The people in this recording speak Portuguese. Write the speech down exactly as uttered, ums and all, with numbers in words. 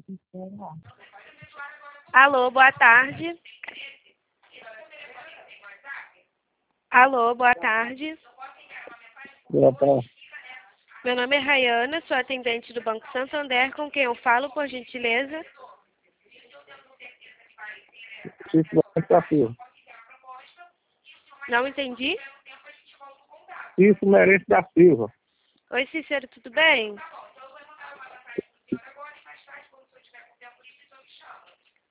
Alô, boa tarde. Alô, boa tarde. Boa tarde. Meu nome é Rayana, sou atendente do Banco Santander, com quem eu falo, por gentileza? Cícero da Silva. Não entendi? Cícero Merencio da Silva. Oi, Cícero, tudo bem?